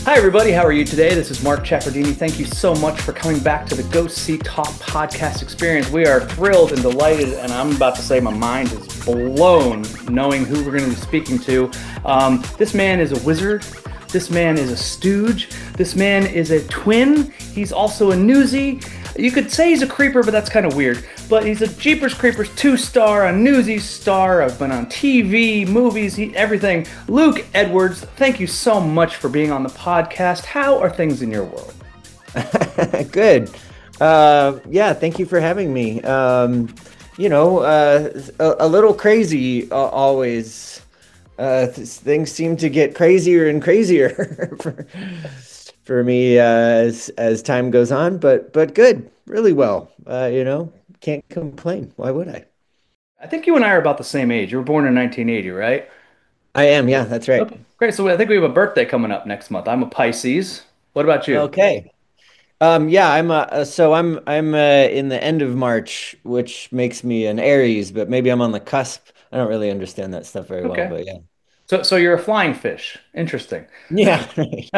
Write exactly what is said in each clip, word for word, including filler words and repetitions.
Hi, everybody. How are you today? This is Mark Chaffardini. Thank you so much for coming back to the Go See Talk podcast experience. We are thrilled and delighted, and I'm about to say my mind is blown knowing who we're going to be speaking to. Um, this man is a wizard. This man is a stooge. This man is a twin. He's also a newsie. You could say he's a creeper, but that's kind of weird. But he's a Jeepers Creepers two-star, a Newsies star. I've been on T V, movies, he, everything. Luke Edwards, thank you so much for being on the podcast. How are things in your world? Good. Uh, yeah, thank you for having me. Um, you know, uh, a, a little crazy uh, always. Uh, th- things seem to get crazier and crazier for, for me uh, as as time goes on, but but good, really well. Uh, you know, can't complain. Why would I? I think you and I are about the same age. You were born in nineteen eighty, right? I am. Yeah, that's right. Okay, great. So I think we have a birthday coming up next month. I'm a Pisces. What about you? Okay. Um, yeah, I'm uh, uh, so I'm I'm uh, in the end of March, which makes me an Aries, but maybe I'm on the cusp. I don't really understand that stuff very well, Okay. but yeah. So so you're a flying fish. Interesting. Yeah, right.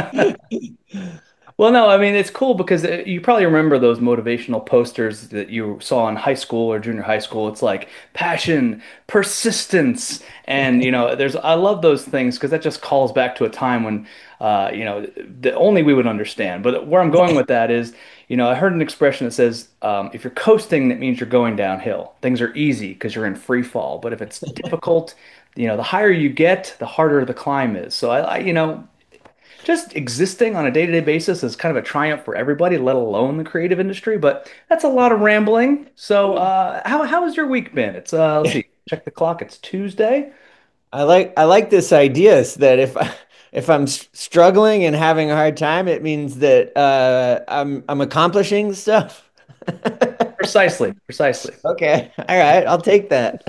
Well, no, I mean, it's cool because uh, you probably remember those motivational posters that you saw in high school or junior high school. It's like passion, persistence, and you know, there's I love those things because that just calls back to a time when uh, you know, the only we would understand. But where I'm going with that is, you know, I heard an expression that says, um, if you're coasting, that means you're going downhill. Things are easy because you're in free fall. But if it's difficult, you know, the higher you get, the harder the climb is. So I, I you know, just existing on a day-to-day basis is kind of a triumph for everybody, let alone the creative industry. But that's a lot of rambling. So, uh, how how has your week been? It's uh, let's see, check the clock. It's Tuesday. I like I like this idea is that if I, if I'm s- struggling and having a hard time, it means that uh, I'm I'm accomplishing stuff. Precisely, precisely. Okay, all right, I'll take that.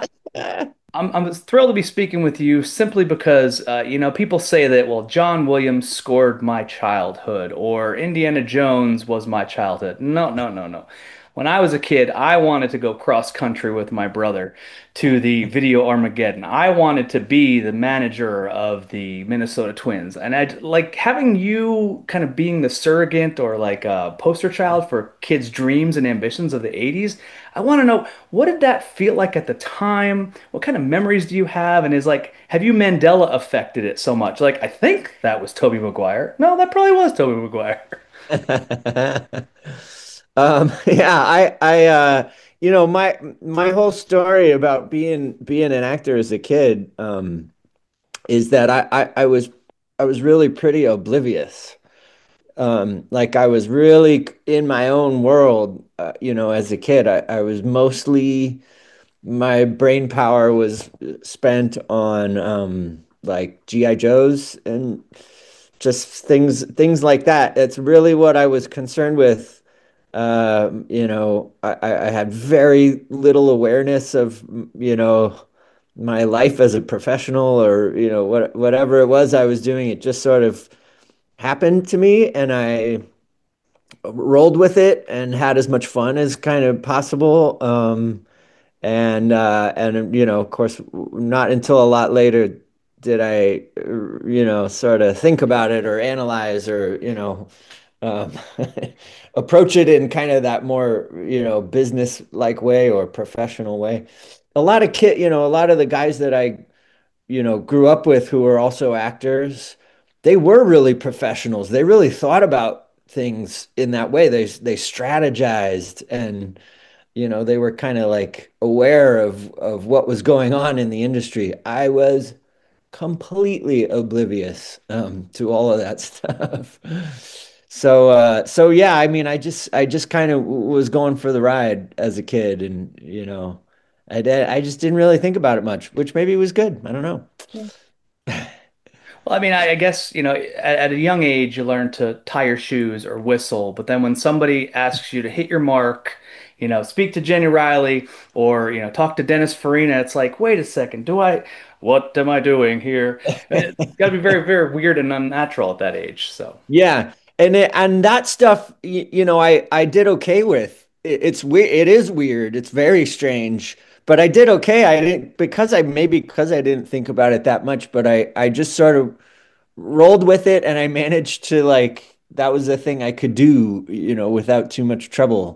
I'm I'm thrilled to be speaking with you simply because uh, you know people say that well John Williams scored my childhood or Indiana Jones was my childhood. No, no, no, no. When I was a kid, I wanted to go cross country with my brother to the Video Armageddon. I wanted to be the manager of the Minnesota Twins, and I'd like having you kind of being the surrogate or like a poster child for kids' dreams and ambitions of the eighties. I want to know what did that feel like at the time? What kind of memories do you have? And is like, have you Mandela affected it so much? Like, I think that was Tobey Maguire. No, that probably was Tobey Maguire. Um, yeah, I, I, uh, you know, my my whole story about being being an actor as a kid, um, is that I, I, I was I was really pretty oblivious. Um, like I was really in my own world, uh, you know, as a kid. I, I was mostly my brain power was spent on um, like G I. Joes and just things things like that. That's really what I was concerned with. Um, you know, I, I had very little awareness of, you know, my life as a professional or, you know, what whatever it was I was doing. It just sort of happened to me, and I rolled with it and had as much fun as kind of possible. Um, and uh, and you know, of course, not until a lot later did I, you know, sort of think about it or analyze or, you know, um, approach it in kind of that more, you know, business-like way or professional way. A lot of kid, you know, a lot of the guys that I, you know, grew up with who were also actors, they were really professionals. They really thought about things in that way. They they strategized and, you know, they were kind of like aware of of what was going on in the industry. I was completely oblivious um, to all of that stuff. So uh, so yeah, I mean, I just I just kind of was going for the ride as a kid, and you know, I did, I just didn't really think about it much, which maybe was good. I don't know. Well, I mean, I, I guess, you know, at, at a young age, you learn to tie your shoes or whistle. But then when somebody asks you to hit your mark, you know, speak to Jenny Riley or, you know, talk to Dennis Farina, it's like, wait a second, do I, what am I doing here? It's got to be very, very weird and unnatural at that age. So, Yeah, and it, and that stuff, you, you know, I I did okay with. It, it's weird. It is weird. It's very strange, but I did okay. I didn't because I maybe because I didn't think about it that much, but I I just sort of rolled with it, and I managed to like that was a thing I could do, you know, without too much trouble.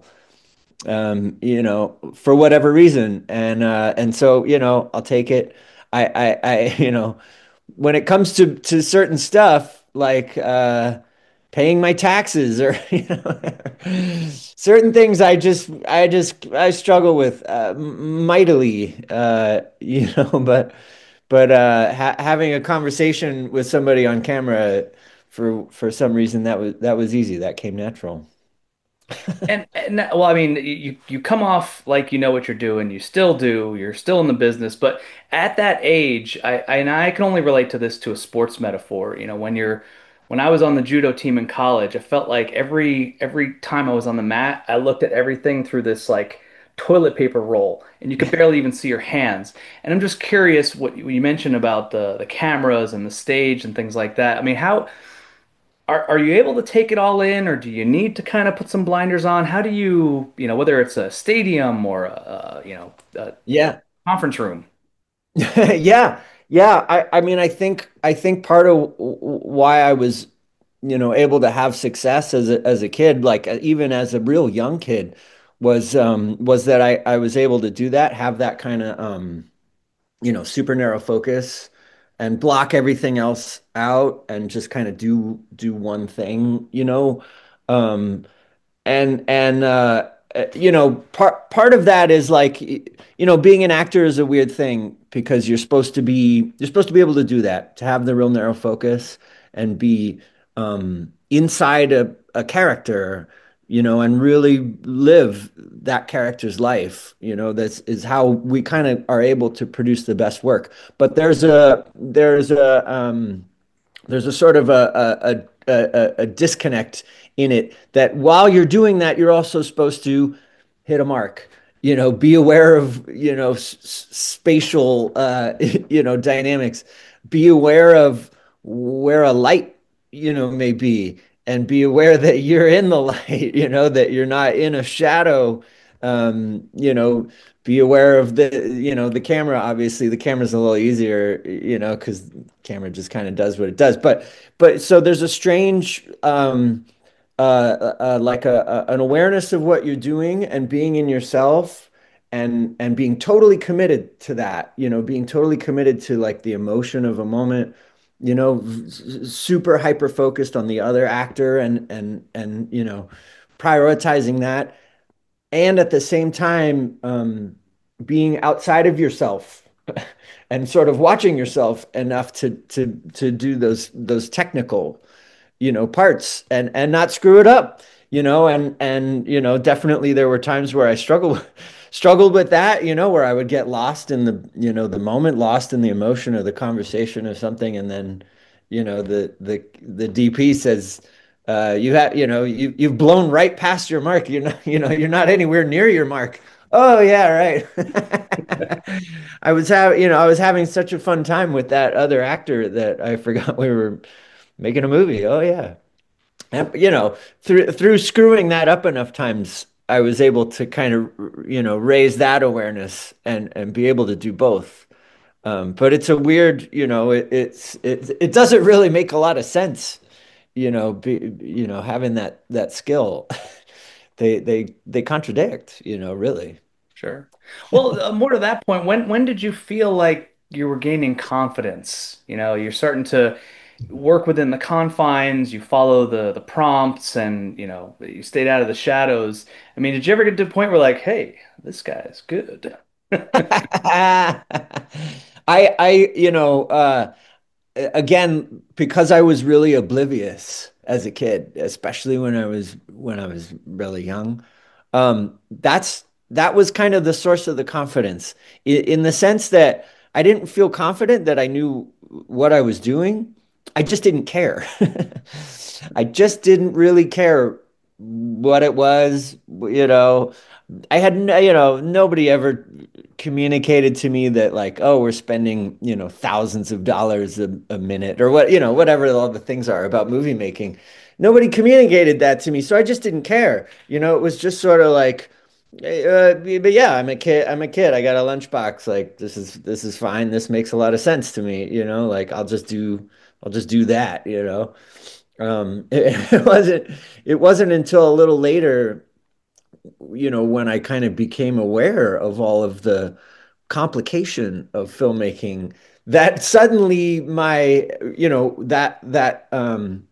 Um, you know, for whatever reason. And uh and so, you know, I'll take it. I I I, you know, when it comes to to certain stuff like uh paying my taxes or you know certain things I just I just I struggle with uh mightily uh you know but but uh ha having a conversation with somebody on camera for for some reason that was that was easy, that came natural. And, and well, I mean, you you come off like you know what you're doing. You still do. You're still in the business. But at that age, I, I and I can only relate to this to a sports metaphor. You know, when you're when I was on the judo team in college, I felt like every every time I was on the mat, I looked at everything through this like toilet paper roll, and you could barely even see your hands. And I'm just curious what you you mentioned about the the cameras and the stage and things like that. I mean, how are are you able to take it all in, or do you need to kind of put some blinders on? How do you, you know, whether it's a stadium or a, you know, a Yeah. conference room? Yeah, yeah. I, I mean, I think I think part of w- why I was, you know, able to have success as a as a kid, like uh, even as a real young kid, was um was that I I was able to do that, have that kind of um you know super narrow focus, and block everything else out, and just kind of do do one thing, you know. Um, and and uh, uh, you know part part of that is like you know being an actor is a weird thing because you're supposed to be you're supposed to be able to do that, to have the real narrow focus and be um, inside a, a character, you know, and really live that character's life. You know, that's is how we kind of are able to produce the best work. But there's a there's a um, there's a sort of a, a, a, a disconnect in it that while you're doing that, you're also supposed to hit a mark. You know, be aware of, you know, s spatial, uh, you know, dynamics. Be aware of where a light, you know, may be, and be aware that you're in the light, you know, that you're not in a shadow. Um, you know, be aware of the, you know, the camera. Obviously, the camera's a little easier, you know, because camera just kind of does what it does. But but so there's a strange um uh, uh uh, like a, a an awareness of what you're doing and being in yourself and and being totally committed to that, you know, being totally committed to like the emotion of a moment, you know, s- super hyper focused on the other actor and and and you know, prioritizing that and at the same time um, being outside of yourself and sort of watching yourself enough to to to do those those technical you know parts and and not screw it up, you know. and and you know definitely there were times where I struggled struggled with that, you know, where I would get lost in the you know the moment, lost in the emotion or the conversation or something, and then you know the the the D P says uh you have you know you you've blown right past your mark, you're not you know you're not anywhere near your mark. Oh yeah, right. I was having you know I was having such a fun time with that other actor that I forgot we were making a movie. Oh yeah. And, you know, through through screwing that up enough times, I was able to kind of, you know, raise that awareness and and be able to do both. Um, but it's a weird, you know, it, it's it it doesn't really make a lot of sense, you know, be, you know, having that that skill. They they they contradict, you know, really. Sure. Well, uh, more to that point, when when did you feel like you were gaining confidence? You know, you're starting to work within the confines, you follow the the prompts, and you know, you stayed out of the shadows. I mean, did you ever get to the point where like, hey, this guy's good? I I you know uh again, because I was really oblivious as a kid, especially when I was when I was really young, um, that's that was kind of the source of the confidence in, in the sense that I didn't feel confident that I knew what I was doing. I just didn't care. I just didn't really care what it was, you know. I had, no- you know, nobody ever communicated to me that like, oh, we're spending, you know, thousands of dollars a, a minute or what, you know, whatever all the things are about movie making. Nobody communicated that to me, so I just didn't care. You know, it was just sort of like, uh, but yeah, I'm a kid. I'm a kid. I got a lunchbox. Like this is this is fine. This makes a lot of sense to me. You know, like I'll just do I'll just do that, you know. Um, it, it wasn't it wasn't until a little later, you know, when I kind of became aware of all of the complication of filmmaking that suddenly my, you know, that that um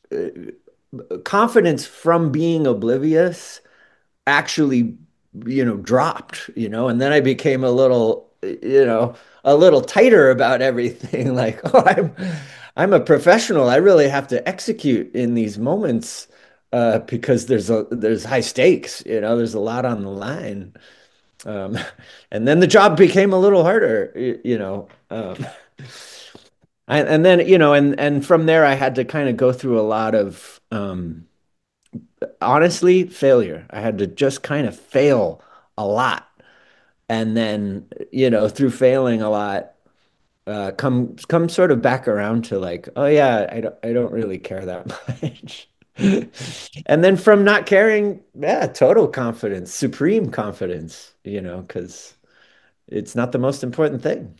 confidence from being oblivious actually, you know, dropped, you know, and then I became a little, you know, a little tighter about everything. Like, oh, I'm, I'm a professional. I really have to execute in these moments uh, because there's a there's high stakes, you know, there's a lot on the line. Um, and then the job became a little harder, you, you know. Um, and, and then, you know, and and from there I had to kind of go through a lot of um, honestly, failure. I had to just kind of fail a lot. And then, you know, through failing a lot, uh, come come sort of back around to like, oh yeah, I don't I don't really care that much. And then from not caring, yeah, total confidence, supreme confidence, you know, because it's not the most important thing,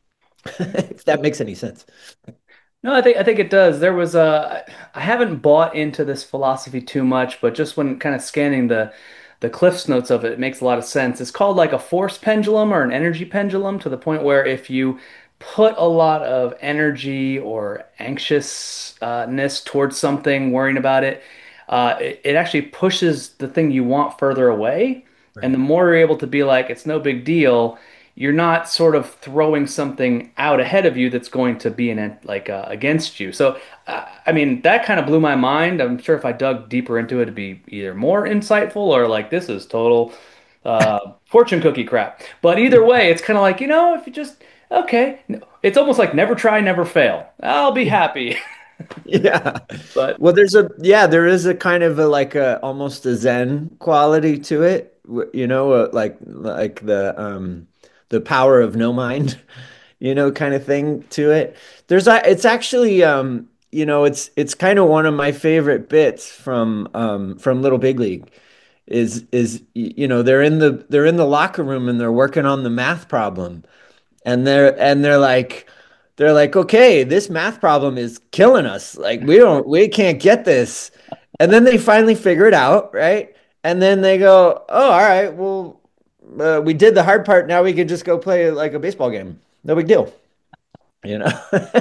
if that makes any sense. No, I think I think it does. There was a I haven't bought into this philosophy too much, but just when kind of scanning the the Cliffs notes of it, it makes a lot of sense. It's called like a force pendulum or an energy pendulum to the point where if you put a lot of energy or anxiousness towards something, worrying about it, uh, it, it actually pushes the thing you want further away. And the Right. more you're able to be like, it's no big deal, you're not sort of throwing something out ahead of you that's going to be an like uh, against you. So, uh, I mean, that kind of blew my mind. I'm sure if I dug deeper into it, it'd be either more insightful or like this is total uh, fortune cookie crap. But either way, it's kind of like, you know, if you just okay, it's almost like never try, never fail. I'll be happy. Yeah. But Well, there's a yeah, there is a kind of a like a almost a Zen quality to it, w- you know, uh, like like the um the power of no mind, you know, kind of thing to it. There's a it's actually um you know, it's it's kind of one of my favorite bits from um from Little Big League is is y- you know, they're in the they're in the locker room and they're working on the math problem and they're and they're like they're like, okay, this math problem is killing us. Like we don't we can't get this. And then they finally figure it out, right? And then they go, oh, all right, well, uh, we did the hard part. Now we can just go play like a baseball game. No big deal, you know.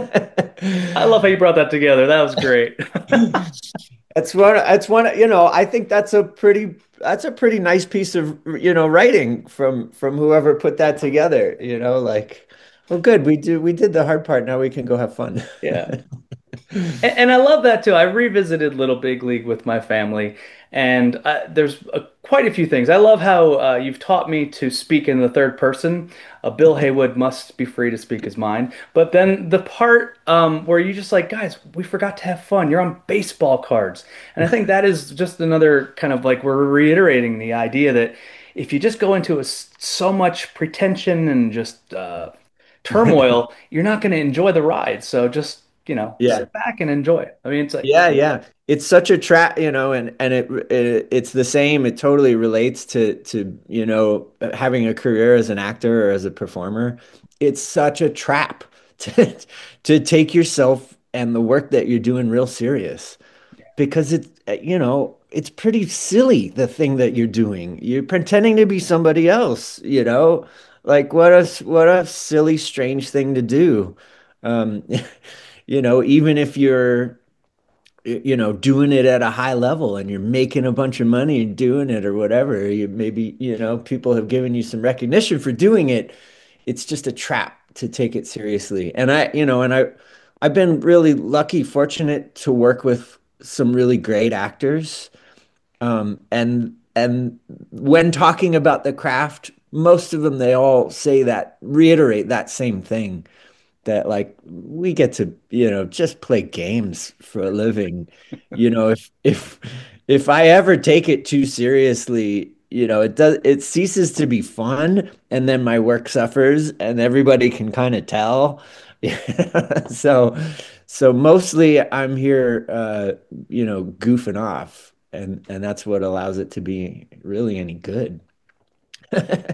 I love how you brought that together. That was great. That's one. That's one. You know, I think that's a pretty. That's a pretty nice piece of you know writing from from whoever put that together. You know, like, well, good. We do. We did the hard part. Now we can go have fun. Yeah. And, and I love that too. I revisited Little Big League with my family, and uh, there's uh, quite a few things. I love how uh, you've taught me to speak in the third person. Uh, Bill Haywood must be free to speak his mind. But then the part um, where you just like, guys, we forgot to have fun. You're on baseball cards, and I think that is just another kind of like we're reiterating the idea that if you just go into a s so much pretension and just uh, turmoil, you're not going to enjoy the ride. So just, you know, Yeah. sit back and enjoy it. I mean, it's like, Yeah, yeah. It's such a trap, you know, and and it, it it's the same. It totally relates to to, you know, having a career as an actor or as a performer. It's such a trap to to take yourself and the work that you're doing real serious because it's, you know, it's pretty silly the thing that you're doing. You're pretending to be somebody else, you know? Like what a what a silly, strange thing to do. Um, you know, even if you're you know, doing it at a high level and you're making a bunch of money doing it or whatever, you maybe, you know, people have given you some recognition for doing it. It's just a trap to take it seriously. And I, you know, and I I've been really lucky, fortunate to work with some really great actors. Um, and and when talking about the craft, most of them they all say that, reiterate that same thing that like we get to, you know, just play games for a living. You know, if if if I ever take it too seriously, you know, it does it ceases to be fun and then my work suffers and everybody can kind of tell. So so mostly I'm here uh, you know, goofing off and and that's what allows it to be really any good.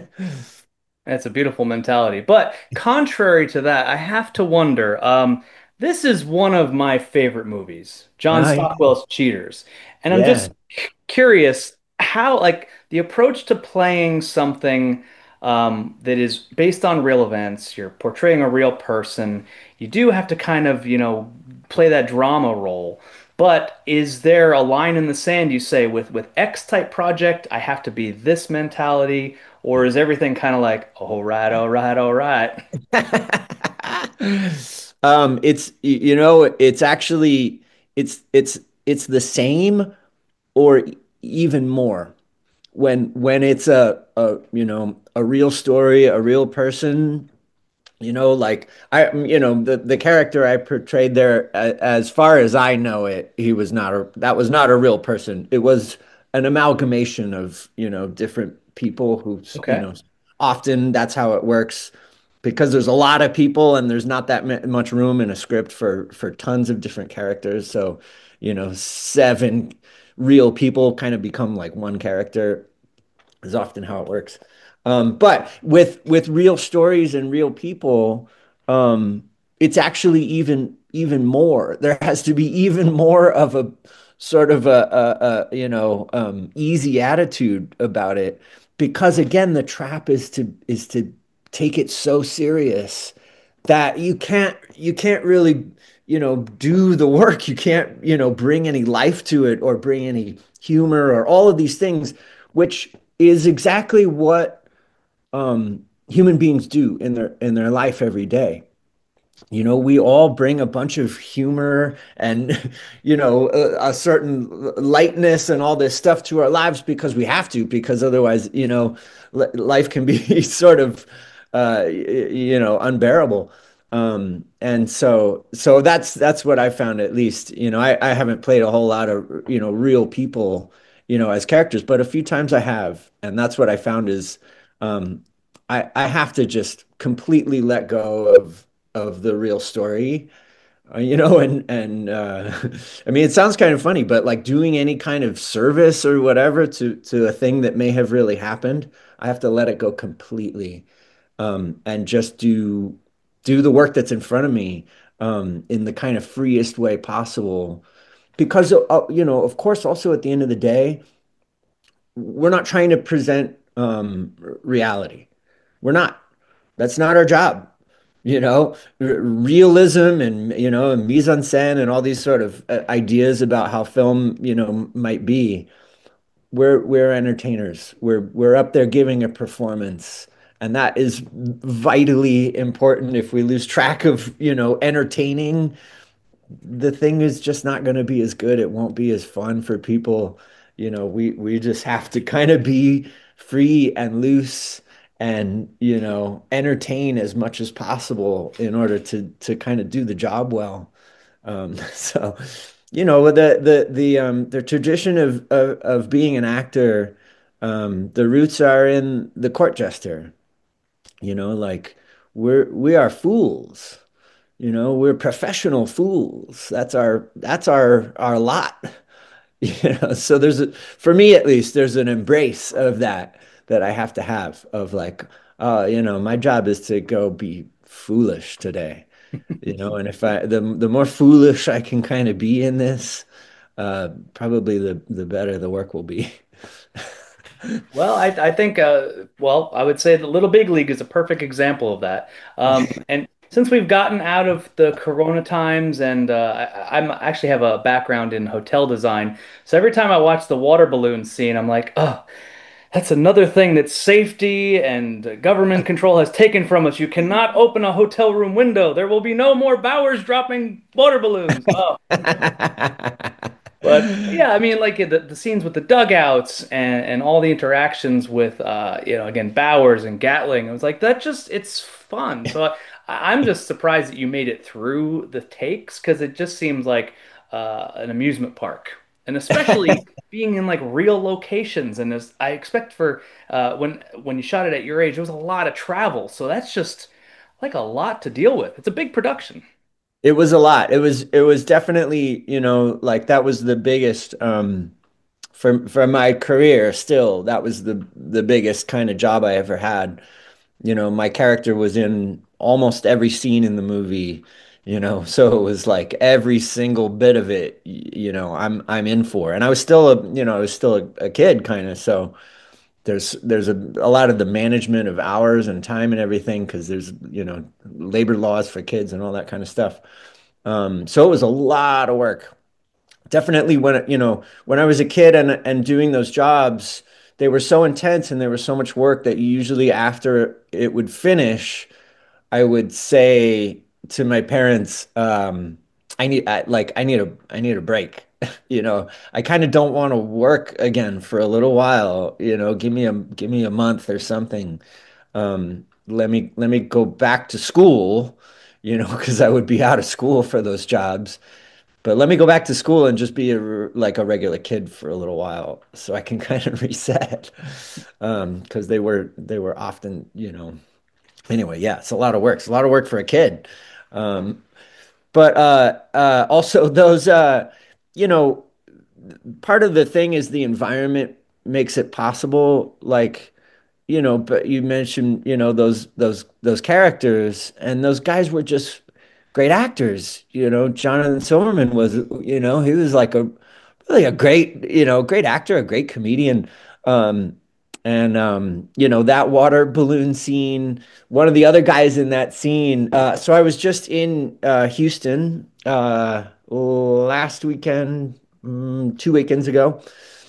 it's a beautiful mentality. But contrary to that, I have to wonder, um, This is one of my favorite movies, John Oh, yeah. Stockwell's Cheaters. And I'm Yeah. just c- curious how, like, the approach to playing something um, that is based on real events, you're portraying a real person, you do have to kind of, you know, play that drama role. But is there a line in the sand you say with with X type project, I have to be this mentality, or is everything kind of like, all right, all right, all right? Um, it's y- you know, it's actually it's it's it's the same or e- even more when when it's a a you know a real story, a real person. You know, like I, you know, the the character I portrayed there, a- as far as I know it, he was not a that was not a real person. It was an amalgamation of, you know, different people who, you Okay. know, often that's how it works because there's a lot of people and there's not that mu- much room in a script for for tons of different characters. So, you know, seven real people kind of become like one character is often how it works. Um, but with with real stories and real people, um, it's actually even even more. There has to be even more of a sort of a, a, a you know um, easy attitude about it, because again, the trap is to is to take it so serious that you can't you can't really you know do the work. You can't you know bring any life to it or bring any humor or all of these things, which is exactly what um, human beings do in their in their life every day. You know, we all bring a bunch of humor and, you know, a, a certain lightness and all this stuff to our lives because we have to, because otherwise, you know, life can be sort of, uh, you know, unbearable. Um, and so, so that's that's what I found at least. You know, I, I haven't played a whole lot of, you know, real people, you know, as characters, but a few times I have, and that's what I found is, um, I I have to just completely let go of of the real story, uh, you know, and and uh, I mean, it sounds kind of funny, but like doing any kind of service or whatever to to a thing that may have really happened, I have to let it go completely, um, and just do do the work that's in front of me, um, in the kind of freest way possible. Because, uh, you know, of course, also at the end of the day, we're not trying to present um, reality. We're not. That's not our job. You know, R- realism and, you know, and mise en scène and all these sort of uh, ideas about how film, you know, might be. We're we're entertainers. We're we're up there giving a performance. And that is vitally important. If we lose track of, you know, entertaining, the thing is just not going to be as good. It won't be as fun for people. You know, we we just have to kind of be free and loose and, you know, entertain as much as possible in order to to kind of do the job well. Um, so, you know, the the the um the tradition of of, of being an actor, um, the roots are in the court jester. You know, like we're we are fools. You know, we're professional fools. That's our that's our our lot. You know, so there's a for me at least, there's an embrace of that that I have to have of like, uh, you know, my job is to go be foolish today. You know, and if I the the more foolish I can kind of be in this, uh, probably the the better the work will be. Well, I I think uh well, I would say the Little Big League is a perfect example of that. Um and since we've gotten out of the Corona times and uh I, I'm actually have a background in hotel design. So every time I watch the water balloon scene, I'm like, "Oh, that's another thing that safety and government control has taken from us. You cannot open a hotel room window. There will be no more Bowers dropping water balloons." Oh, but yeah, I mean, like the, the scenes with the dugouts and, and all the interactions with, uh, you know, again, Bowers and Gatling. It was like that just, it's fun. So I, I'm just surprised that you made it through the takes because it just seems like uh, an amusement park. And especially being in like real locations. And as I expect for uh, when when you shot it at your age, there was a lot of travel. So that's just like a lot to deal with. It's a big production. It was a lot. It was it was definitely, you know, like that was the biggest um for for my career still. That was the the biggest kind of job I ever had. You know, my character was in almost every scene in the movie. you know. So it was like every single bit of it, y- you know, I'm I'm in for. And I was still a, you know, I was still a, a kid kind of. So there's there's a, a lot of the management of hours and time and everything because there's, you know, labor laws for kids and all that kind of stuff. Um, so it was a lot of work. Definitely when, you know, when I was a kid and and doing those jobs, they were so intense and there was so much work that usually after it would finish, I would say to my parents, um, I need I, like I need a I need a break. You know, I kind of don't want to work again for a little while, you know, give me a give me a month or something. Um, let me let me go back to school, you know, because I would be out of school for those jobs. But let me go back to school and just be a, like a regular kid for a little while so I can kind of reset. Um, because they were they were often, you know, anyway, yeah, it's a lot of work. It's a lot of work for a kid. Um, but uh, uh, also those, uh, you know, part of the thing is the environment makes it possible. Like, you know, but you mentioned, you know, those those those characters, and those guys were just great actors. You know, Jonathan Silverman was, you know, he was like a really a great, you know, great actor, a great comedian. Um, and um, you know, that water balloon scene, one of the other guys in that scene. Uh, so I was just in uh, Houston uh, last weekend, mm, two weekends ago,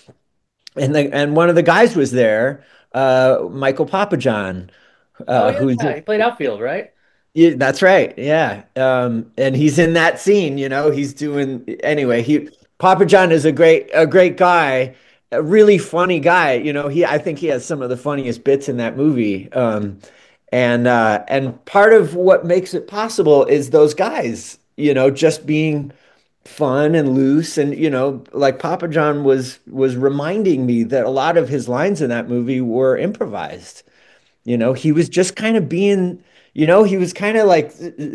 and the, and one of the guys was there, uh, Michael Papajohn, Oh uh, who's yeah, he played outfield, right? yeah, that's right. Yeah. Um, and he's in that scene, you know, he's doing anyway, he Papa John is a great a great guy, a really funny guy. You know, he I think he has some of the funniest bits in that movie. Um, and uh and part of what makes it possible is those guys, you know, just being fun and loose and you know, like Papa John was was reminding me that a lot of his lines in that movie were improvised. You know, he was just kind of being, you know, he was kind of like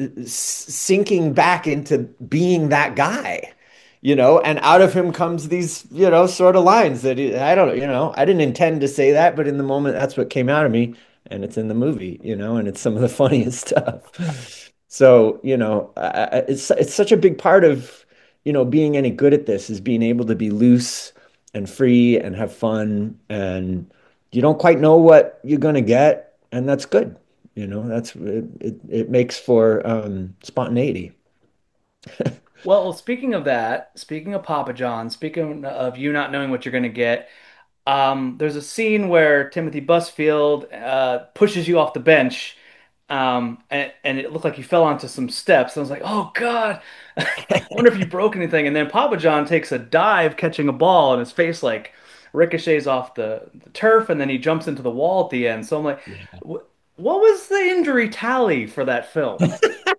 sinking back into being that guy, you know, and out of him comes these, you know, sort of lines that he, I don't, you know, I didn't intend to say that, but in the moment, that's what came out of me. And it's in the movie, you know, and it's some of the funniest stuff. So, you know, I, it's it's such a big part of, you know, being any good at this is being able to be loose and free and have fun and you don't quite know what you're going to get, and that's good. You know, that's it, it, it makes for um, spontaneity. Well, speaking of that, speaking of Papa John, speaking of you not knowing what you're going to get, um, there's a scene where Timothy Busfield uh, pushes you off the bench, um, and, and it looked like you fell onto some steps. I was like, oh God, I wonder if you broke anything. And then Papa John takes a dive catching a ball, and his face like ricochets off the, the turf, and then he jumps into the wall at the end. So I'm like, Yeah. wh what was the injury tally for that film?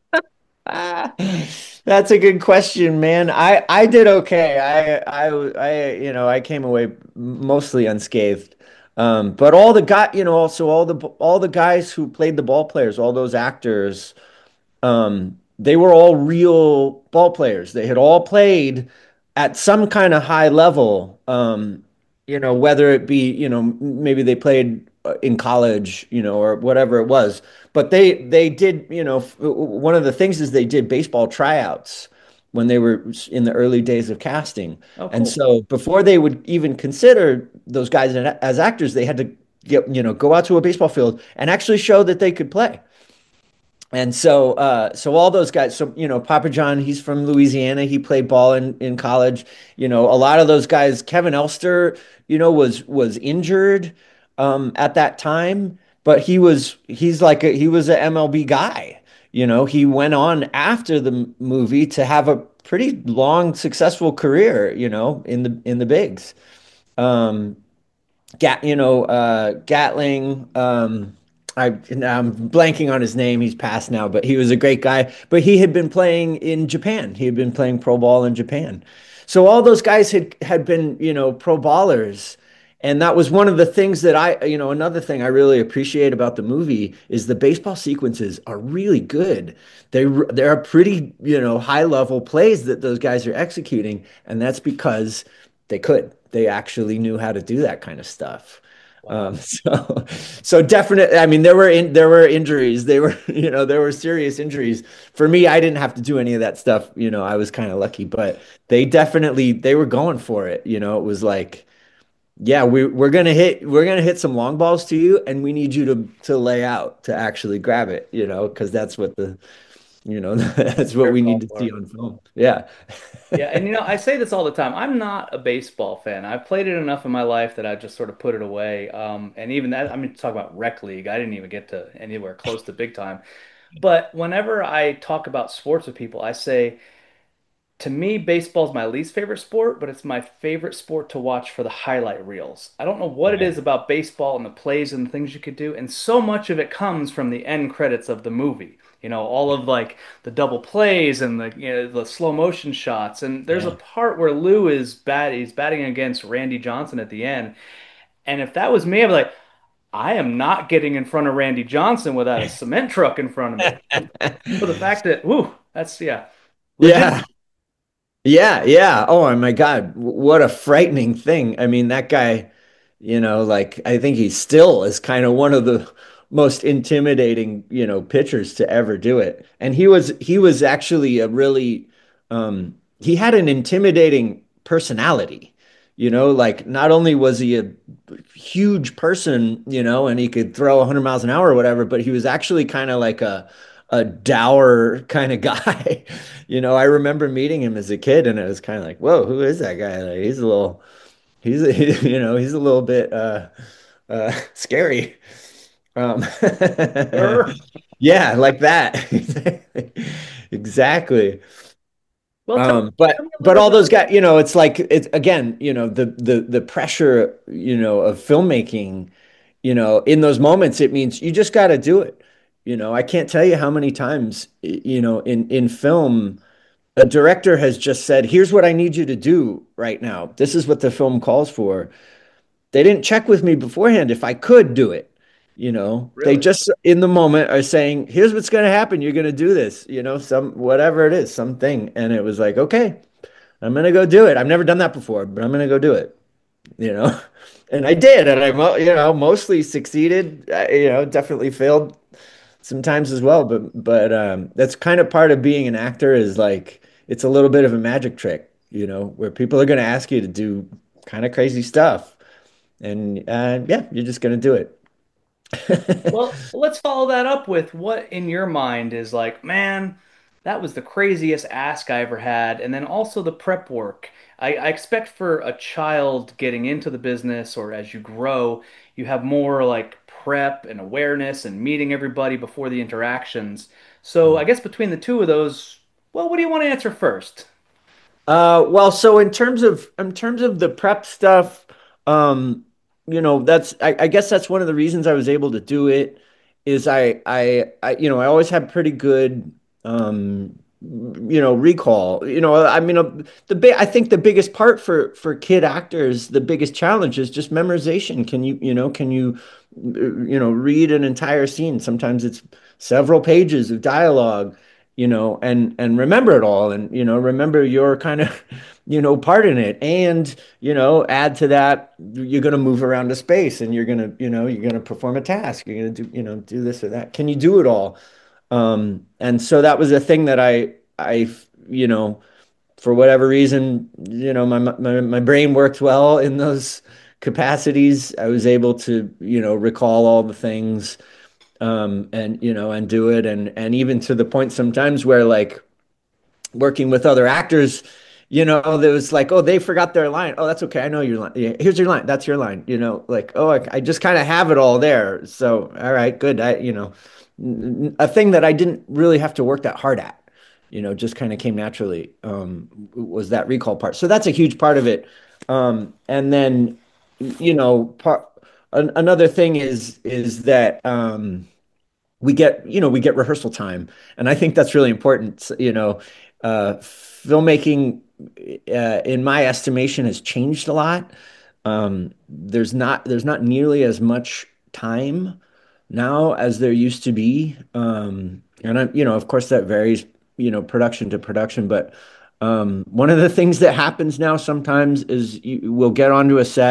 Ah, that's a good question, man. I I did okay. I I I you know, I came away mostly unscathed. Um, but all the guy, you know, also all the all the guys who played the ball players, all those actors, um, they were all real ball players. They had all played at some kind of high level. Um, you know, whether it be, you know, maybe they played uh, in college, you know, or whatever it was. But they they did, you know, one of the things is they did baseball tryouts when they were in the early days of casting. Oh, And cool. so before they would even consider those guys as actors, they had to get, you know, go out to a baseball field and actually show that they could play. And so, uh, so all those guys, so, you know, Papa John, he's from Louisiana. He played ball in, in college. You know, a lot of those guys, Kevin Elster, you know, was, was injured, um, at that time, but he was, he's like, a, he was a M L B guy. You know, he went on after the m- movie to have a pretty long, successful career, you know, in the, in the bigs. Um, Gat, you know, uh, Gatling. Um, I, I'm blanking on his name. He's passed now, but he was a great guy. But he had been playing in Japan. He had been playing pro ball in Japan. So all those guys had had been, you know, pro ballers. And that was one of the things that I, you know, another thing I really appreciate about the movie is the baseball sequences are really good. They they're pretty, you know, high level plays that those guys are executing, and that's because they could. They actually knew how to do that kind of stuff. Um, Wow. so, so definitely, I mean, there were in, there were injuries. They were, you know, there were serious injuries. For me, I didn't have to do any of that stuff. You know, I was kind of lucky, but they definitely they were going for it. You know, it was like, yeah, we we're gonna hit we're gonna hit some long balls to you, and we need you to to lay out to actually grab it. You know, because that's what the you know that's what Fair we need call to see for. on film. Yeah. Yeah, and you know, I say this all the time. I'm not a baseball fan. I've played it enough in my life that I just sort of put it away. Um, and even that, I mean, talk about rec league. I didn't even get to anywhere close to big time. But whenever I talk about sports with people, I say, to me, baseball is my least favorite sport, but it's my favorite sport to watch for the highlight reels. I don't know what it is Right. about baseball and the plays and the things you could do, and so much of it comes from the end credits of the movie. You know, all of like the double plays and the you know, the slow motion shots. And there's a Yeah. part where Lou is bat he's batting against Randy Johnson at the end. And if that was me, I'd be like, I am not getting in front of Randy Johnson without a cement truck in front of me. For the fact that, whoo, that's yeah, legit. Yeah. Yeah, yeah. Oh my God, what a frightening thing. I mean, that guy, you know, like I think he still is kind of one of the most intimidating, you know, pitchers to ever do it. And he was he was actually a really um he had an intimidating personality. You know, like not only was he a huge person, you know, and he could throw one hundred miles an hour or whatever, but he was actually kind of like a a dour kind of guy. You know, I remember meeting him as a kid and it was kind of like, whoa, who is that guy? Like, he's a little, he's, a, he, you know, he's a little bit uh, uh, scary. Um, Sure. yeah, like that. Exactly. Well, tell, Um, but tell me a little but bit all about. those guys, you know, it's like it's again, you know, the the the pressure, you know, of filmmaking, you know, in those moments, it means you just got to do it. You know, I can't tell you how many times, y- you know, in in film, a director has just said, "Here's what I need you to do right now. This is what the film calls for." They didn't check with me beforehand if I could do it. You know, they Really? just in the moment are saying, "Here's what's going to happen. You're going to do this." You know, some whatever it is, something, and it was like, okay. I'm gonna go do it. I've never done that before, but I'm gonna go do it, you know. And I did, and I, mo- you know, mostly succeeded. I, you know, definitely failed sometimes as well, but but um, that's kind of part of being an actor is like it's a little bit of a magic trick, you know, where people are gonna ask you to do kind of crazy stuff, and uh, yeah, you're just gonna do it. Well, let's follow that up with what in your mind is like, man, that was the craziest ask I ever had. And then also the prep work. I, I expect for a child getting into the business or as you grow, you have more like prep and awareness and meeting everybody before the interactions. So I guess between the two of those, well, what do you want to answer first? Uh, well, so in terms of in terms of the prep stuff, um, you know, that's I, I guess that's one of the reasons I was able to do it is I I I you know, I always had pretty good um you know, recall. You know, I mean, uh, the big I think the biggest part for for kid actors, the biggest challenge is just memorization. Can you, you know, can you uh, you know, read an entire scene? Sometimes it's several pages of dialogue, you know, and and remember it all and you know, remember your kind of, you know, part in it. And, you know, add to that, you're gonna move around the space and you're gonna, you know, you're gonna perform a task. You're gonna do, you know, do this or that. Can you do it all? Um, and so that was a thing that I I, you know, for whatever reason, you know, my my my brain worked well in those capacities. I was able to, you know, recall all the things um and you know and do it and and even to the point sometimes where like working with other actors, you know, there was like, oh, they forgot their line. Oh, that's okay. I know your line. Yeah, here's your line. That's your line. You know, like, oh, I, I just kind of have it all there. So, all right, good. I, you know, a thing that I didn't really have to work that hard at, you know, just kind of came naturally, um, was that recall part. So that's a huge part of it. Um, and then, you know, part, an, another thing is, is that, um, we get, you know, we get rehearsal time. And I think that's really important. You know, uh, filmmaking, uh, in my estimation, has changed a lot. Um, there's not there's not nearly as much time now as there used to be. Um, and I, you know, of course that varies, you know, production to production, but um, one of the things that happens now sometimes is you, we'll get onto a set.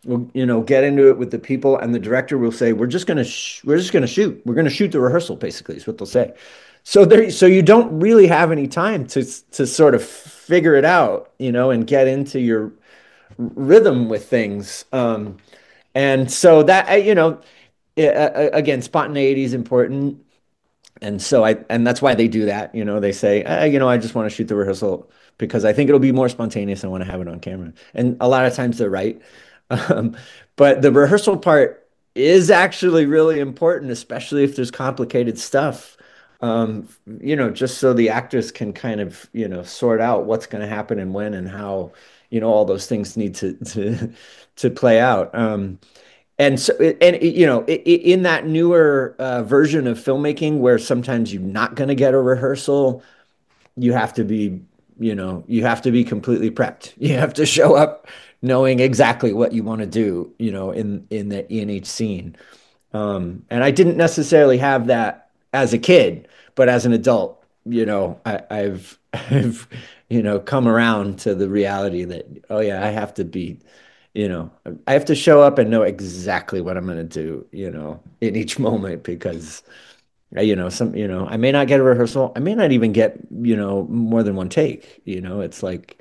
We'll, you know, get into it with the people, and the director will say, "We're just gonna sh we're just gonna shoot. We're gonna shoot the rehearsal." Basically, is what they'll say. So there, so you don't really have any time to to sort of figure it out, you know, and get into your rhythm with things. Um, and so that, uh, you know, uh, uh, again, spontaneity is important. And so I, and that's why they do that. You know, they say, eh, you know, I just want to shoot the rehearsal because I think it'll be more spontaneous. I want to have it on camera. And a lot of times they're right. Um, but the rehearsal part is actually really important, especially if there's complicated stuff. Um, you know, just so the actors can kind of, you know, sort out what's going to happen and when and how, you know, all those things need to to to play out. Um, and so, and you know, in that newer uh, version of filmmaking, where sometimes you're not going to get a rehearsal, you have to be, you know, you have to be completely prepped. You have to show up knowing exactly what you want to do, you know, in in the in each scene. Um, and I didn't necessarily have that as a kid, but as an adult, you know, I, I've I've you know come around to the reality that, oh yeah, I have to be, you know, I have to show up and know exactly what I'm going to do, you know, in each moment because, uh, you know, some, you know, I may not get a rehearsal. I may not even get, you know, more than one take. You know, it's like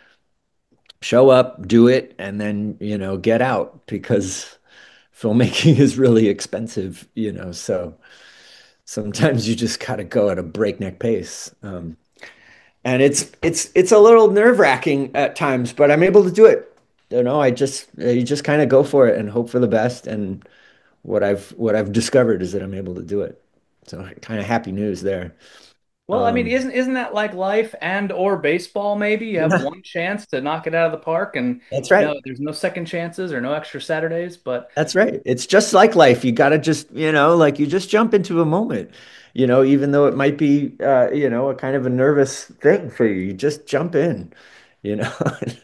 show up, do it, and then, you know, get out because filmmaking is really expensive, you know, so sometimes you just got to go at a breakneck pace. Um, and it's it's it's a little nerve-wracking at times, but I'm able to do it. You know, I just you just kind of go for it and hope for the best. And what I've what I've discovered is that I'm able to do it. So kind of happy news there. Well, I mean, Um, isn't isn't that like life and or baseball maybe? You have yeah, one chance to knock it out of the park and that's you know, right. there's no second chances or no extra Saturdays, but That's right. It's just like life. You got to just, you know, like you just jump into a moment, you know, even though it might be, uh, you know, a kind of a nervous thing for you. You just jump in, you know,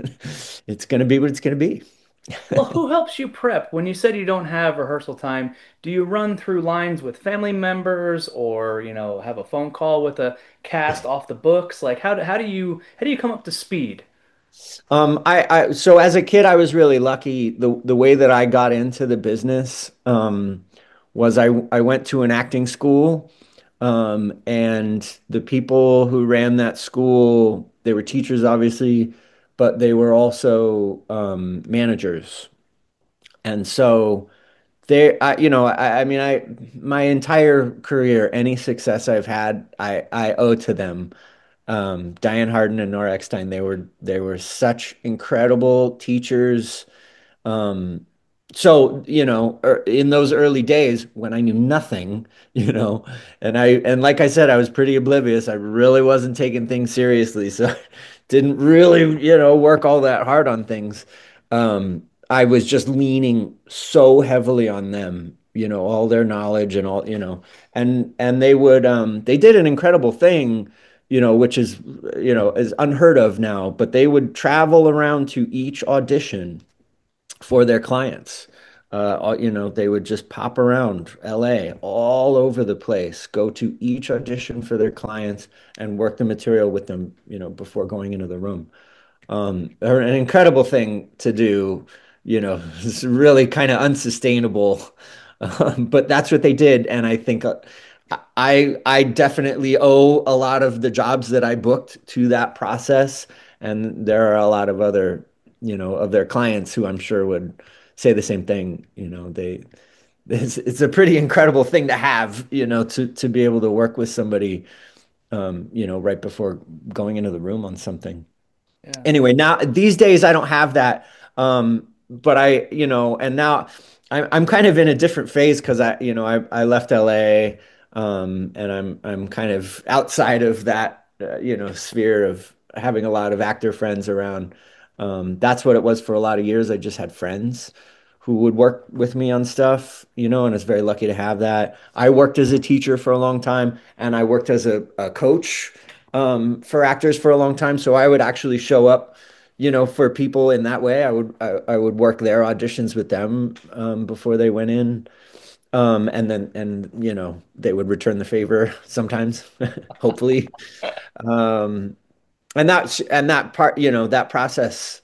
it's going to be what it's going to be. well, who helps you prep? When you said you don't have rehearsal time, do you run through lines with family members or, you know, have a phone call with a cast off the books? Like how do, how do you how do you come up to speed? Um, I, I, so as a kid, I was really lucky. The the way that I got into the business, um, was I I went to an acting school, um, and the people who ran that school, they were teachers, obviously, but they were also um, managers. And so they, I, you know, I, I mean, I my entire career, any success I've had, I I owe to them. Um, Diane Harden and Nora Eckstein, they were they were such incredible teachers. Um, so, you know, er, in those early days when I knew nothing, you know, and I and like I said, I was pretty oblivious. I really wasn't taking things seriously, so didn't really, you know, work all that hard on things. Um, I was just leaning so heavily on them, you know, all their knowledge and all, you know, and and they would um they did an incredible thing, you know, which is, you know, is unheard of now, but they would travel around to each audition for their clients. Uh, you know, they would just pop around L A all over the place, go to each audition for their clients and work the material with them, you know, before going into the room. Um, an incredible thing to do, you know, it's really kind of unsustainable. Um, but that's what they did. And I think uh, I I definitely owe a lot of the jobs that I booked to that process. And there are a lot of other, you know, of their clients who I'm sure would say the same thing. You know, they it's, it's a pretty incredible thing to have, you know, to to be able to work with somebody, um, you know, right before going into the room on something. Yeah. Anyway, now these days I don't have that. Um, but I, you know, and now I'm I'm kind of in a different phase because I, you know, I I left L A, um, and I'm I'm kind of outside of that, uh, you know, sphere of having a lot of actor friends around. Um, that's what it was for a lot of years. I just had friends who would work with me on stuff, you know, and I was very lucky to have that. I worked as a teacher for a long time, and I worked as a, a coach, um, for actors for a long time. So I would actually show up, you know, for people in that way. I would I, I would work their auditions with them, um, before they went in. Um, and then and you know, they would return the favor sometimes, hopefully. Um, and that and that part, you know, that process.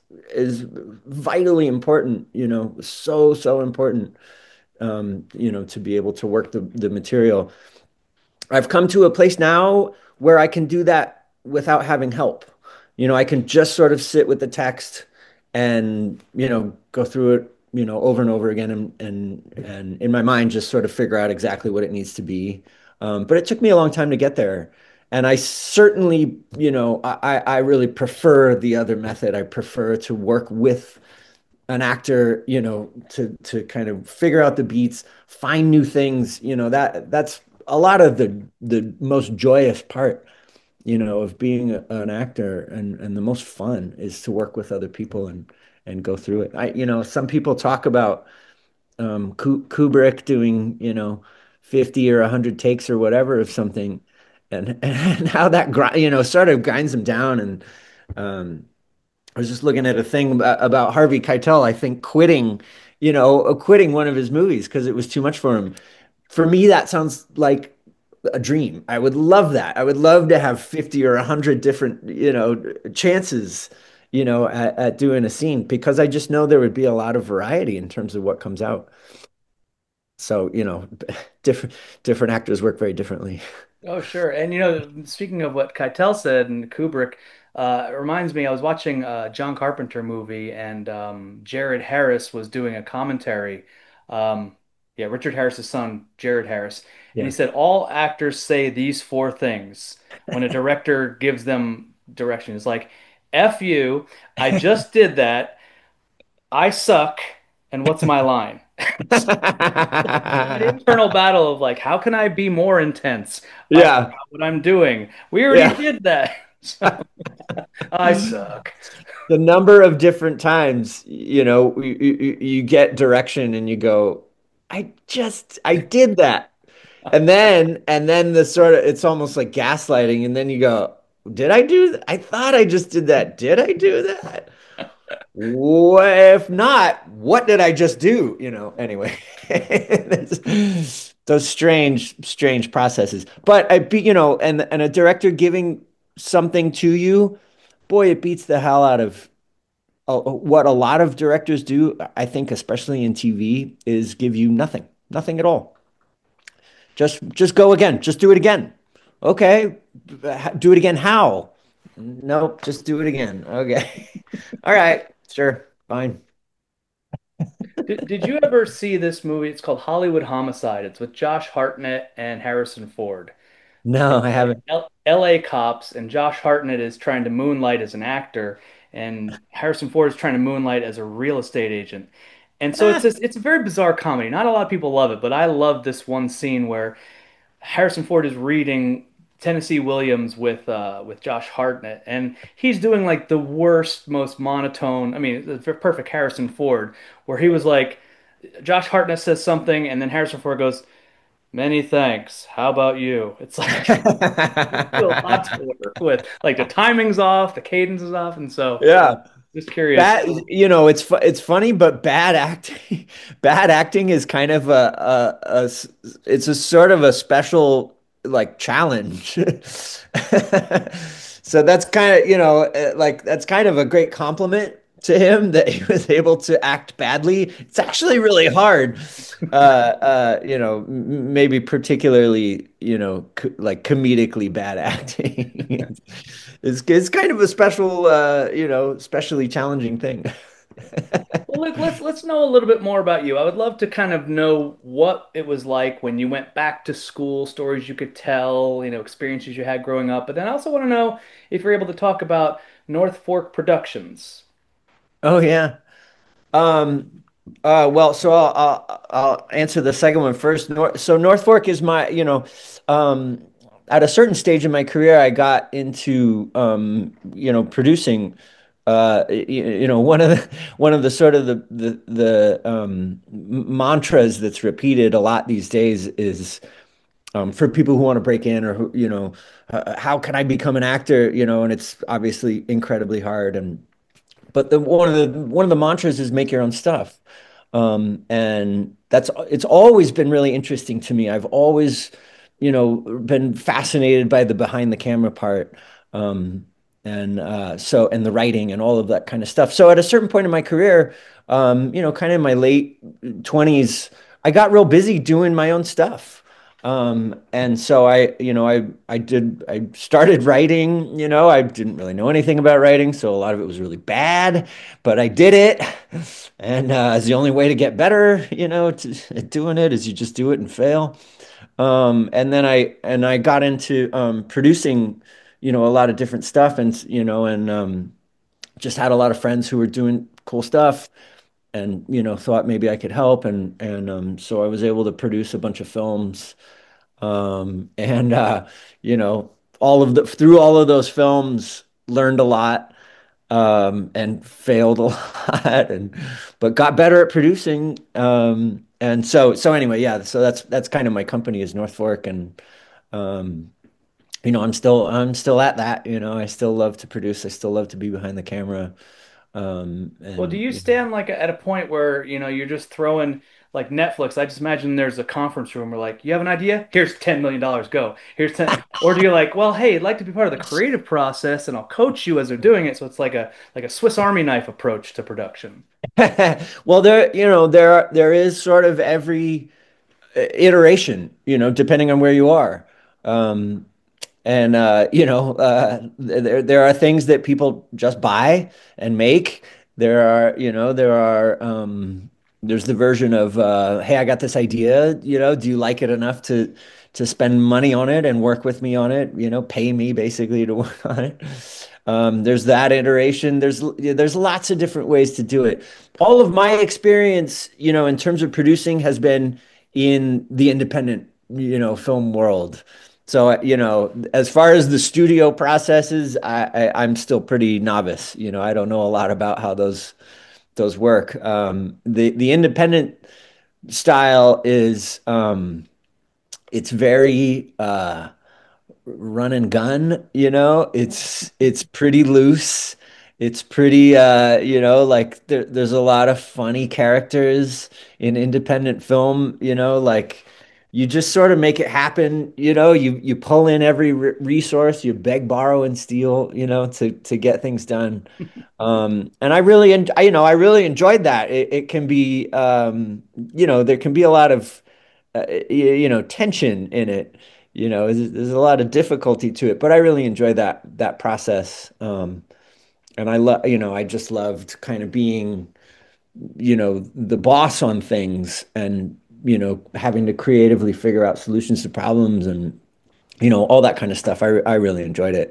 is vitally important, you know, so, so important, um, you know, to be able to work the, the material. I've come to a place now where I can do that without having help. You know, I can just sort of sit with the text and, you know, go through it, you know, over and over again and and and in my mind just sort of figure out exactly what it needs to be. Um, but it took me a long time to get there. And I certainly, you know, I, I really prefer the other method. I prefer to work with an actor, you know, to to kind of figure out the beats, find new things, you know, that that's a lot of the the most joyous part, you know, of being a, an actor and and the most fun is to work with other people and and go through it. I, you know, some people talk about um Ku- Kubrick doing, you know, fifty or one hundred takes or whatever of something and and how that grind, you know, sort of grinds them down and um I was just looking at a thing about, about Harvey Keitel, I think quitting, you know, uh, quitting one of his movies because it was too much for him. For me, that sounds like a dream. I would love that. I would love to have fifty or one hundred different, you know, chances, you know, at, at doing a scene because I just know there would be a lot of variety in terms of what comes out. So, you know, different different actors work very differently. Oh, sure. And you know, speaking of what Keitel said and Kubrick, uh, it reminds me, I was watching a John Carpenter movie and um, Jared Harris was doing a commentary. Um, yeah, Richard Harris's son, Jared Harris. And he Yeah. said, all actors say these four things when a director gives them direction. It's like, F you, I just did that, I suck, and what's my line? That internal battle of like, how can I be more intense about Yeah. what I'm doing? We already Yeah. did that. So I suck. The number of different times, you know, you, you, you get direction and you go, I just, I did that. And then, and then the sort of, it's almost like gaslighting. And then you go, did I do that? I thought I just did that. Did I do that? Wha- If not, what did I just do? You know, anyway, those strange, strange processes. But I be, you know, and and a director giving something to you, boy, it beats the hell out of uh, what a lot of directors do. I think, especially in T V, is give you nothing, nothing at all. Just just go again. Just do it again. Okay, do it again. How? Nope, just do it again. Okay. All right, sure, fine. Did, did you ever see this movie? It's called Hollywood Homicide. It's with Josh Hartnett and Harrison Ford. No, It's I like haven't. L LA cops, and Josh Hartnett is trying to moonlight as an actor, and Harrison Ford is trying to moonlight as a real estate agent. And so it's Ah. this, it's a very bizarre comedy. Not a lot of people love it, but I love this one scene where Harrison Ford is reading Tennessee Williams with uh with Josh Hartnett, and he's doing like the worst, most monotone. I mean, the perfect Harrison Ford, where he was like, Josh Hartnett says something, and then Harrison Ford goes, "Many thanks. How about you?" It's like a lot to work with. Like the timing's off, the cadence is off, and so Yeah. just curious. Bad, you know, it's fu- it's funny, but bad acting, bad acting is kind of a, a, a s- it's a sort of a special like challenge. So that's kind of, you know, uh, like that's kind of a great compliment to him that he was able to act badly. It's actually really hard. Uh, uh, you know, m- maybe particularly, you know, co like comedically bad acting. It's it's kind of a special, uh, you know, especially challenging thing. Well, look, let's let's know a little bit more about you. I would love to kind of know what it was like when you went back to school, stories you could tell, you know, experiences you had growing up. But then I also want to know if you're able to talk about North Fork Productions. Oh yeah. Um, uh, well, so I'll, I'll I'll answer the second one first. North, so North Fork is my, you know, um, at a certain stage in my career, I got into, um, you know, producing. Uh, you, you know, one of the one of the sort of the the the um, mantras that's repeated a lot these days is um, for people who want to break in or who, you know, uh, how can I become an actor? You know, and it's obviously incredibly hard and but the one of the one of the mantras is make your own stuff. Um, and that's it's always been really interesting to me. I've always, you know, been fascinated by the behind the camera part. Um, and uh, so and the writing and all of that kind of stuff. So at a certain point in my career, um, you know, kind of in my late twenties, I got real busy doing my own stuff. Um, and so I, you know, I I did I started writing, you know, I didn't really know anything about writing, so a lot of it was really bad, but I did it. And uh, it's the only way to get better, you know, to, at doing it is you just do it and fail. Um, and then I and I got into um, producing, you know, a lot of different stuff, and you know, and um, just had a lot of friends who were doing cool stuff, and you know, thought maybe I could help, and and um, so I was able to produce a bunch of films, um, and uh, you know, all of the through all of those films, learned a lot, um, and failed a lot, and but got better at producing. Um, and so so anyway, yeah. So that's that's kind of my company is North Fork, and um, you know, I'm still I'm still at that. You know, I still love to produce. I still love to be behind the camera. Um, Well, do and you you know. stand like at a point where, you know, you're just throwing like Netflix? I just imagine there's a conference room where like, you have an idea? Here's ten million dollars, go. Here's ten. Or do you like, well, hey, I'd like to be part of the creative process and I'll coach you as they're doing it. So it's like a like a Swiss Army knife approach to production. Well, there, you know, there are, there is sort of every uh, iteration, you know, depending on where you are. Um, And uh, you know, uh, there there are things that people just buy and make. There are, you know, there are um, there's the version of uh, hey, I got this idea, you know, do you like it enough to to spend money on it and work with me on it? You know, pay me basically to work on it. Um, there's that iteration. There's there's lots of different ways to do it. All of my experience, you know, in terms of producing has been in the independent, you know, film world. So, you know, as far as the studio processes, I, I I'm still pretty novice. You know, I don't know a lot about how those those work. Um, the the independent style is um, it's very uh, run and gun, you know, it's it's pretty loose. It's pretty uh, you know, like there, there's a lot of funny characters in independent film, you know, like you just sort of make it happen, you know, you you pull in every re resource, you beg, borrow, and steal, you know, to to get things done. Um, and I really, en I, you know, I really enjoyed that. It, it can be, um, you know, there can be a lot of, uh, you, you know, tension in it. You know, there's, there's a lot of difficulty to it, but I really enjoy that that process. Um, and I love, you know, I just loved kind of being, you know, the boss on things and, you know, having to creatively figure out solutions to problems and, you know, all that kind of stuff. I I really enjoyed it.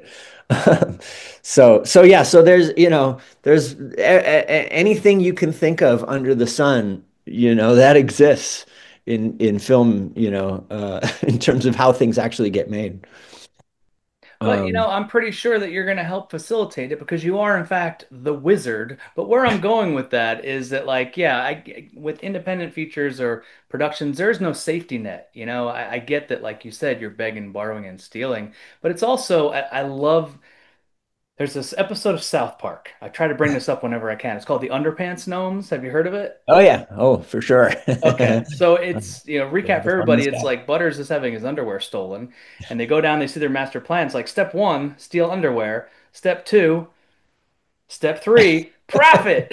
So so yeah, so there's, you know, there's a, a, anything you can think of under the sun, you know, that exists in in film, you know, uh, in terms of how things actually get made. But you know, Um, I'm pretty sure that you're going to help facilitate it because you are in fact the wizard. But where I'm going with that is that like, yeah, I with independent features or productions, there's no safety net. You know, I, I get that, like you said, you're begging, borrowing, and stealing, but it's also I, I love. There's this episode of South Park. I try to bring this up whenever I can. It's called The Underpants Gnomes. Have you heard of it? oh yeah, oh for sure. Okay, so it's, you know, recap The for everybody. funniest It's guy. like Butters is having his underwear stolen, and they go down, they see their master plan. It's like step one, steal underwear. Step two, step three, profit.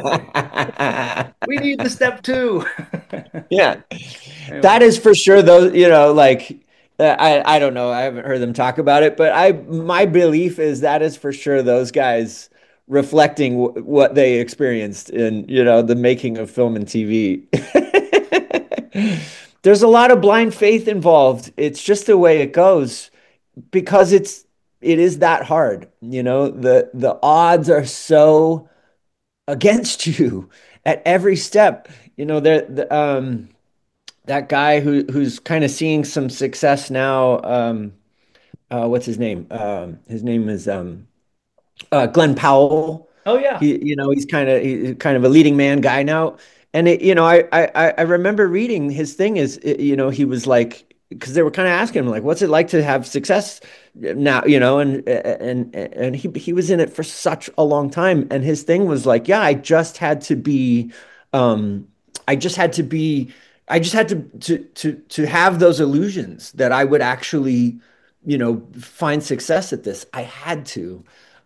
We need the step two. Yeah. Anyway, That is for sure, though, you know, like uh, I I don't know. I haven't heard them talk about it, but I my belief is that is for sure those guys reflecting w what they experienced in, you know, the making of film and T V. There's a lot of blind faith involved. It's just the way it goes because it's it is that hard. You know, the the odds are so against you at every step. You know, there the, um that guy who who's kind of seeing some success now. Um, uh, what's his name? Um, his name is um, uh, Glenn Powell. oh yeah. He, you know, he's kind of he's kind of a leading man guy now. And it, you know, I I I remember reading his thing is, you know, he was like, because they were kind of asking him like, what's it like to have success now, you know, and and and he he was in it for such a long time, and his thing was like, yeah, I just had to be, um, I just had to be, I just had to to to to have those illusions that I would actually, you know, find success at this. I had to.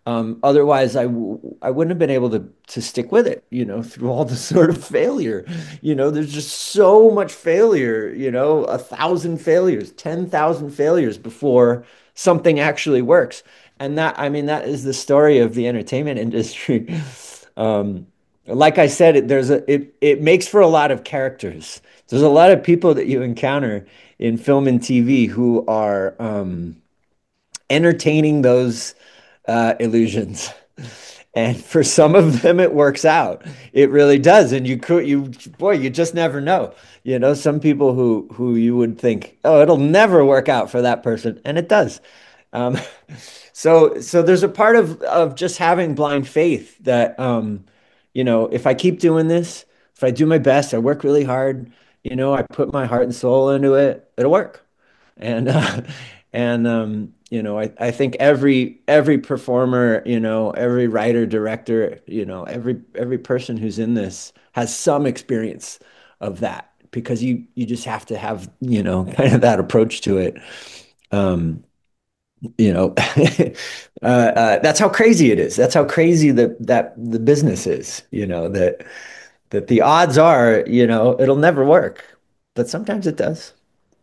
Um, otherwise, I w I wouldn't have been able to to stick with it, you know, through all the sort of failure. You know, there's just so much failure, you know, a thousand failures, ten thousand failures before something actually works. And that, I mean, that is the story of the entertainment industry. Um, like I said, it, there's a it it makes for a lot of characters. There's a lot of people that you encounter in film and T V who are um, entertaining those uh, illusions. And for some of them, it works out. It really does. And you could, you, boy, you just never know. You know, some people who who you would think, oh, it'll never work out for that person, and it does. Um, so so there's a part of of just having blind faith that um, you know, if I keep doing this, if I do my best, I work really hard, you know, I put my heart and soul into it, it'll work. And uh, and um, you know, I, I think every every performer, you know, every writer, director, you know, every every person who's in this has some experience of that because you you just have to have, you know, kind of that approach to it. Um, you know, uh, uh, that's how crazy it is. That's how crazy that that the business is, you know, that that the odds are, you know, it'll never work, but sometimes it does.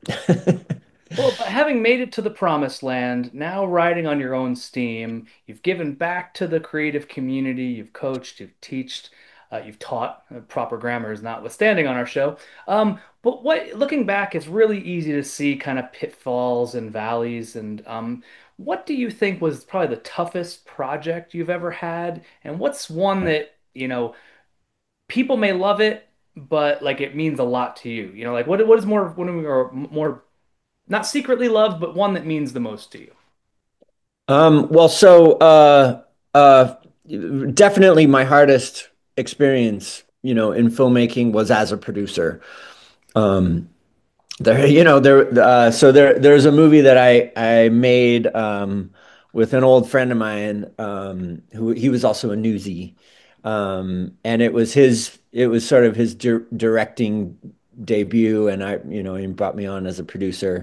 Well, but having made it to the promised land, now riding on your own steam, you've given back to the creative community, you've coached, you've teached, uh, you've taught. Uh, proper grammar is notwithstanding on our show. Um, but what, looking back, it's really easy to see kind of pitfalls and valleys. And um, what do you think was probably the toughest project you've ever had? And what's one that, you know, people may love it, but like it means a lot to you? You know, like what what is more, one of your more not secretly loved, but one that means the most to you? Um, well, so uh, uh, definitely my hardest experience, you know, in filmmaking was as a producer. Um, there, you know, there. Uh, so there, there's a movie that I I made um, with an old friend of mine um, who he was also a newsie, um, and it was his. It was sort of his di directing debut, and I, you know, he brought me on as a producer.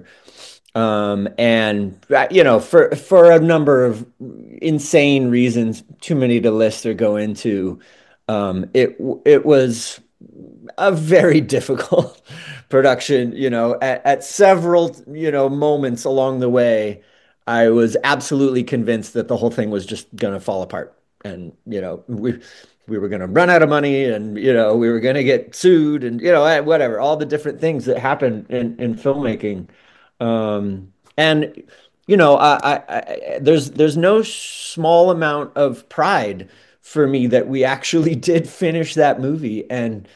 Um, and uh, you know, for for a number of insane reasons, too many to list or go into, um, it it was a very difficult production. You know, at, at several, you know, moments along the way, I was absolutely convinced that the whole thing was just gonna fall apart, and you know, we we were gonna run out of money, and you know, we were gonna get sued, and you know, eh, whatever, all the different things that happen in in filmmaking. Um, and you know, I, I, I there's there's no small amount of pride for me that we actually did finish that movie and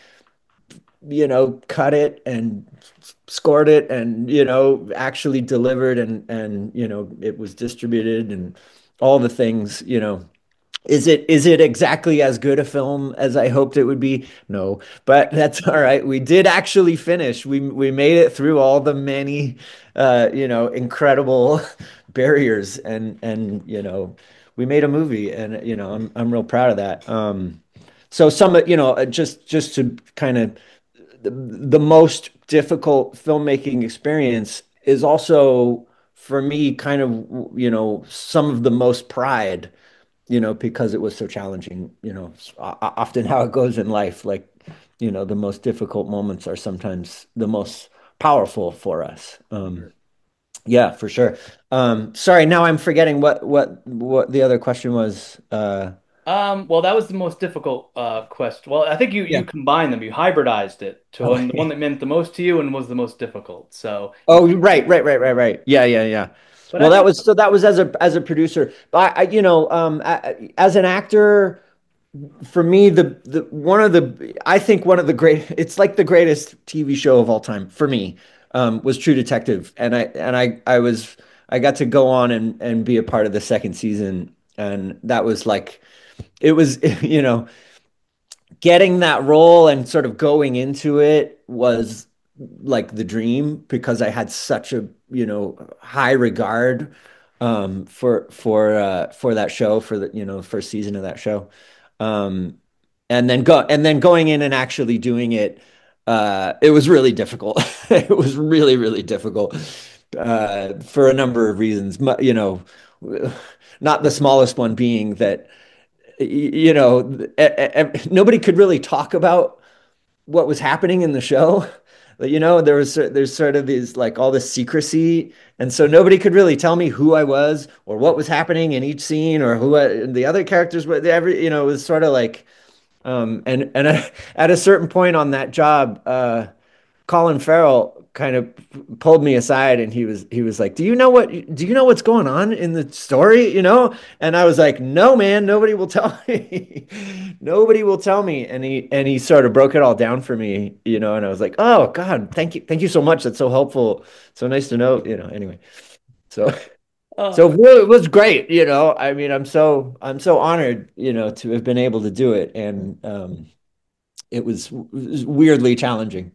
you know cut it and scored it and you know actually delivered and and you know it was distributed and all the things you know is it is it exactly as good a film as I hoped it would be? No, but that's all right. We did actually finish. We we made it through all the many uh, you know, incredible barriers and and you know, we made a movie and you know, I'm I'm real proud of that. Um so some you know, uh, just just to kind of the, the most difficult filmmaking experience is also for me kind of you know, some of the most pride you know, because it was so challenging, you know, often how it goes in life, like, you know, the most difficult moments are sometimes the most powerful for us. Um, Sure. yeah, for sure. Um, sorry, now I'm forgetting what what what the other question was. Uh, Um, well, that was the most difficult uh question. Well, I think you yeah. you combined them, you hybridized it to one the one Okay. that meant the most to you and was the most difficult. So you, Oh, right, right, right, right, right. Yeah, yeah, yeah. but I Well, that think was so that was as a as a producer, but I, I you know, um, I, as an actor. For me, the the one of the I think one of the great it's like the greatest T V show of all time for me um, was True Detective, and I and I I was I got to go on and and be a part of the second season, and that was like it was you know getting that role and sort of going into it was like the dream because I had such a you know high regard um, for for uh, for that show for the you know first season of that show. Um, and then go and then going in and actually doing it, uh, it was really difficult. It was really, really difficult uh, for a number of reasons. You know, not the smallest one being that, you know, nobody could really talk about what was happening in the show. You know, there was there's sort of these like all this secrecy, and so nobody could really tell me who I was or what was happening in each scene or who I, the other characters were. Every, you know, it was sort of like, um, and and at a certain point on that job, uh, Colin Farrell kind of pulled me aside and he was he was like, "Do you know what do you know what's going on in the story, you know?" And I was like, "No, man, nobody will tell me." Nobody will tell me. And he and he sort of broke it all down for me, you know, and I was like, "Oh God, thank you. Thank you so much. That's so helpful. So nice to know, you know." Anyway. So Oh, so it was great, you know. I mean, I'm so I'm so honored, you know, to have been able to do it, and um it was, it was weirdly challenging.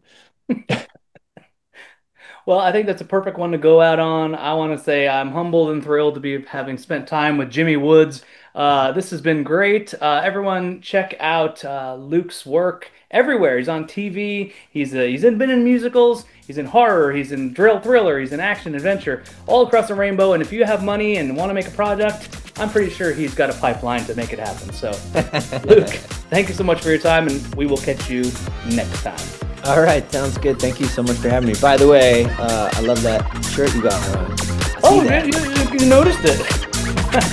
well, I think that's a perfect one to go out on. I want to say I'm humbled and thrilled to be having spent time with Jimmy Woods. Uh, this has been great. Uh, everyone, check out uh, Luke's work everywhere. He's on T V. He's uh, he's in, been in musicals. He's in horror. He's in drill thriller. He's in action adventure, all across the rainbow. And if you have money and want to make a project, I'm pretty sure he's got a pipeline to make it happen. So, Luke, thank you so much for your time, and we will catch you next time. All right, sounds good. Thank you so much for having me. By the way, uh, I love that shirt you got on. I Oh, see that. you, you, you noticed it.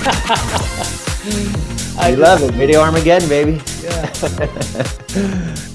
I I just, love it. Video Armageddon, baby. yeah.